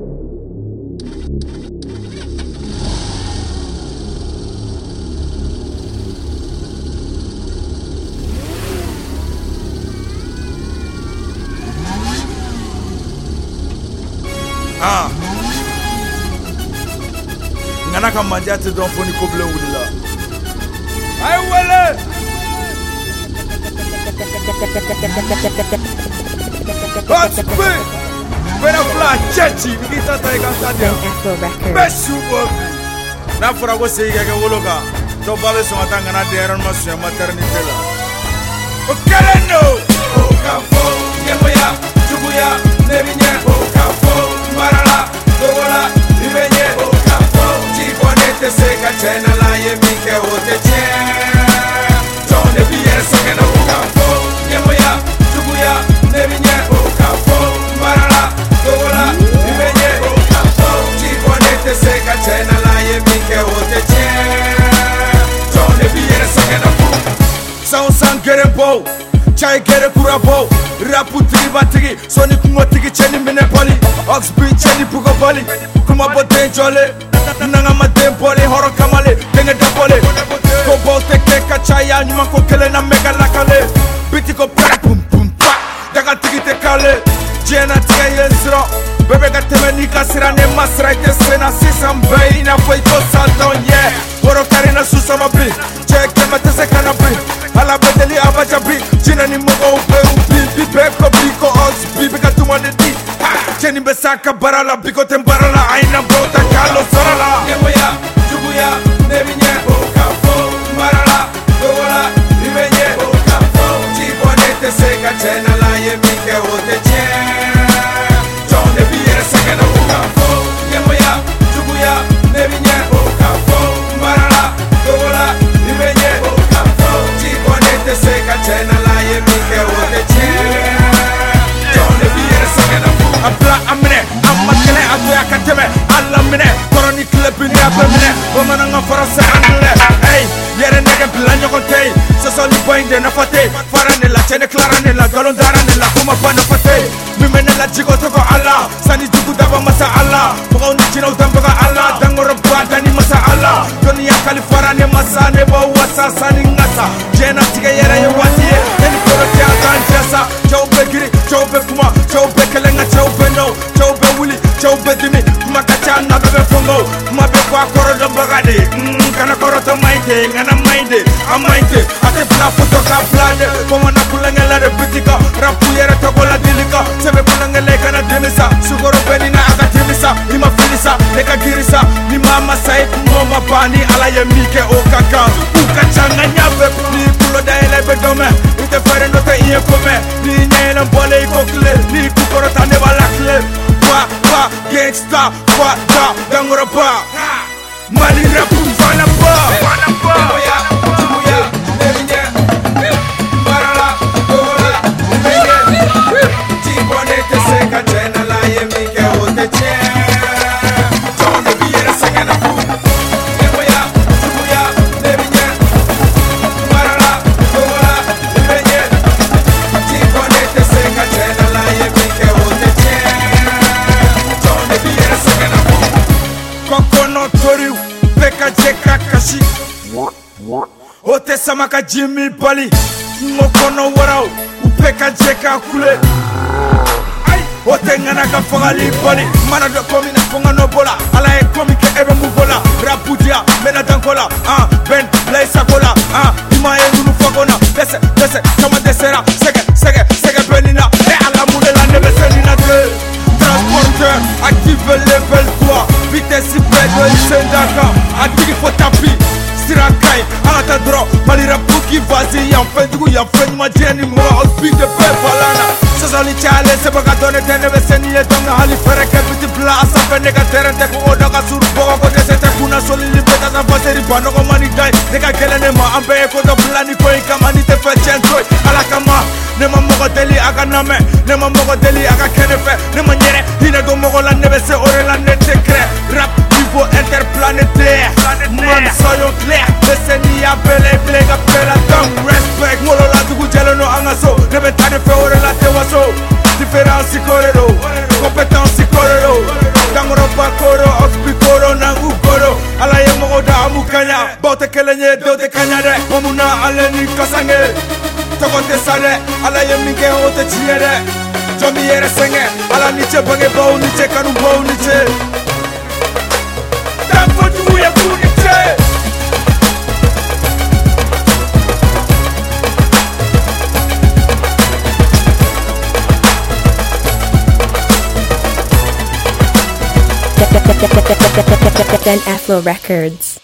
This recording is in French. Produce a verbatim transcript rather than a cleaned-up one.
Ah, ngana ka manja te don foni ko blen wulila. Ay wele. What's big? Better fly chechi, we get that guy sadia. Beshu bo. Na fora go sei ga wologa. To babe so matanga na deran masu maternity la. O keleno. O kafo, yemoya, chubuya, nebinya, o kafo. Marala, dogola, ibenye, okafo. Chibonete seka chena la yemike oteche. Tone biere seka na okafo. Yemoya, chubuya, nebinya, okafo. Marala, dogola, ibenye, okafo. Chibonete seka chena la yemike oteche. Tone biere seka na okafo. Sound sound get it bow. Chai get it kura bow. Rapu tigi batigi, soni kungo tigi cheni mine poli. Ox beat cheni pugo poli. Kuma bote jole, nanga madem poli. Horo kamale, denge de poli. Ko bote keka chaya, nyuma ko kele na mega lakale. Biti ko pra pum pum pa, daga tigi te kale. Jena tiga yensro, bebe ga teme nika sira ne masra ite sena sisam bay. Ina foi ko salton yeah, horo karina susama bi. Cheke matese kanabi, ala bedeli abajabi. Jina ni mogo ube ubi. Beko biko ox bibi ka tuma de di cheni besaka barala biko tembarala aina bota kalo sarala yemoya chubuya nebinya okafo marala dogola ibenye okafo chibonete seka chena la yemike oteche tone biere seka na okafo yemoya chubuya nebinya okafo marala dogola ibenye okafo chibonete seka chena la yemike oteche. Abla amine, amakene atoya kateme, alla mine, koroni klepini apemine, wamana nga forasa anle. Hey, yere nege bilanyo kontei, sosoli boinde na fate, farane la chene klarane la galondarane la kuma pa na fate. Mimene la jigo toko alla, sani jigu daba masa alla, moga uni china utambaga alla, dangoro badani masa alla. Doni ya kalifarane masa nebo wasa sani ngasa, jena tiga yere ye watiye, yeni koro tia ganjasa, choube giri, choube kuma, choube kelenga, choube no, choube wuli, choube dimi, kuma kacha na bebe fongo, kuma be kwa koro do bagade, mmm, kana koro to maite, ngana maite, amaite, ate fla foto ka flade, kuma na kulenge la de bitika, rapu yere toko la dilika, sebe kulenge le kana demisa, sugoro beni na aga demisa, ima filisa, leka girisa, ni mama sai kumoma bani, ala ye mike o kaka, ukacha nga nyabe, ni kulo da ele bedome, ite fere note iye kome, ni nyele mbole ikokle, ni kukoro tane balakle, wa, wa, gangsta, wa, da, dangora ba, mali rapu vana ba, vana ba, yemoya, chubuya, nebinya, marala, dogola, ibenye, chibonete seka chena la yemike oteche, tone biere seka na fu, yemoya, chubuya, nebinya, marala, dogola, ibenye, chibonete seka chena la yemike oteche, tone biere seka na fu. Kokono toriu, peka jeka kashi, ote samaka jimi bali, mokono warau, upeka jeka kule. Ote ngana ka fangali bali, mana do komi na fonga no bola, ala e komi ke ebe muvola, rapudia, mena dankola, ah, ben, laisa kola, ah, ima e nunu fagona, dese, dese, kama desera, sege, sege, sege benina, e ala mune la nebe senina de, transporteur, active level trois, vitesse pedo e sendaka, atigi fo tapi, sirakai, alata dro, mali rapuki vazi, yam fendugu, yam fendu ma jeni mo, speed de pe balana, sosali chale, sebaga done tene beseni e donga hali fereke biti bla asafe nega terente ku odaga suru boga ko desete kuna soli libeta sa faseri banogo mani dai, nega kelene ma ambe e kodo blani koi kamani te fe chentoi, ala kama, nema mogo deli aga name, nema mogo deli aga kenefe, nema nyere, hine do mogo la nebese ore la nete kre, rap niveau interplanétaire, man soyons clairs, beseni ya bele blega pela dam, respect, molo la dugu jelo no angaso, nebe tane fe ore la te waso, différence corero, compétence corero, bakoro oxbikoro nangukoro ala ye mogo da amukanya bote kelenye dote kanya de momuna ale ni kasange tokote sare ala ye minke ote chiere jomi yere senge ala ni che bange bau ni che kanu bau ni che tamfo tu ya ku ni che Then Afro Records.